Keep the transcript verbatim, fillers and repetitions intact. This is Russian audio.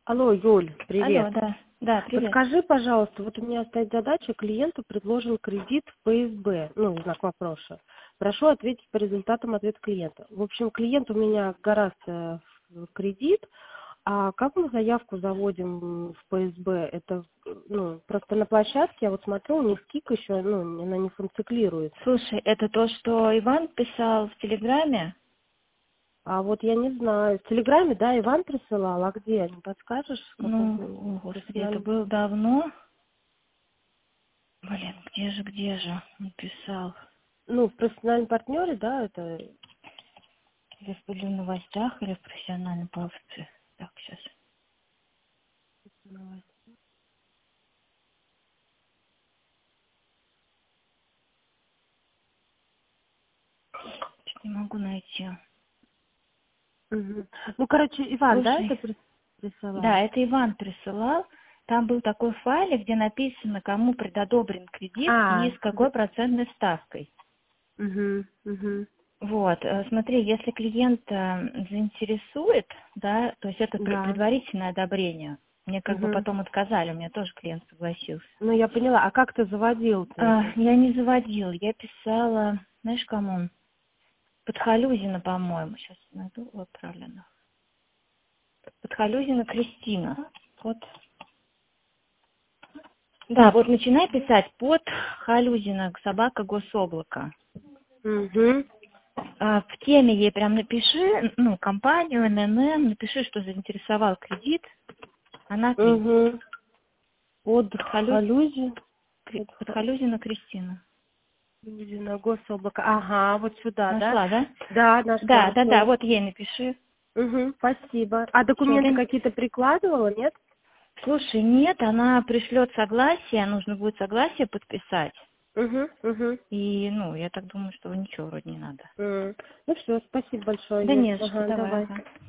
Алло, Юль, Алло, привет. да. Да, привет. Подскажи, пожалуйста, вот у меня стоит задача, клиенту предложен кредит в Пэ Эс Бэ, ну, знак вопроса. Прошу ответить по результатам ответа клиента. В общем, клиент у меня гораздо в кредит, а как мы заявку заводим в Пэ Эс Бэ? Это, ну, просто на площадке, я вот смотрю, у них КИК еще, ну, она не функционирует. Слушай, это то, что Иван писал в Телеграме? А вот я не знаю, в Телеграме, да, Иван присылал, а где, не подскажешь, в каком Ну, о, господи, это профессиональном? было давно. Блин, где же, где же он писал? Ну, в профессиональном партнере, да, это... Господи, в новостях или в профессиональной паузе? Так, сейчас. Чуть не могу найти. Мгм. Ну, короче, Иван, да, Слушай, это прис- да, присылал? это Иван присылал. Там был такой файлик, где написано, кому предодобрен кредит и А, с какой процентной ставкой. угу, угу, Вот, э, смотри, если клиент э, заинтересует, да, то есть это пр- да, предварительное одобрение. Мне как бы угу. потом отказали, у меня тоже клиент согласился. Ну, я поняла, а как ты заводил-то А, это? я не заводила, я писала, знаешь, кому? Подхалюзина, по-моему, сейчас найду в отправленных. Подхалюзина Кристина. Вот. Да, вот начинай писать под Халюзина, собака Гособлако. Угу, А, в теме ей прям напиши, ну, компанию, Н Н Н, напиши, что заинтересовал кредит, она ответит. угу. Под Подхалю... Халюзи, Кри- под Подхалюзина Кристина. Халюзи на гособлако. Ага, вот сюда, да? Нашла, да? Да, нашла, Да, да, да, все. вот ей напиши. Угу, спасибо. А Всё, документы да. какие-то прикладывала, нет? Слушай, нет, она пришлет согласие, нужно будет согласие подписать. Угу, угу. И, ну, я так думаю, что ничего вроде не надо. Ну все, спасибо большое, Да Юль. не за что, Ага, давай, давай. ага.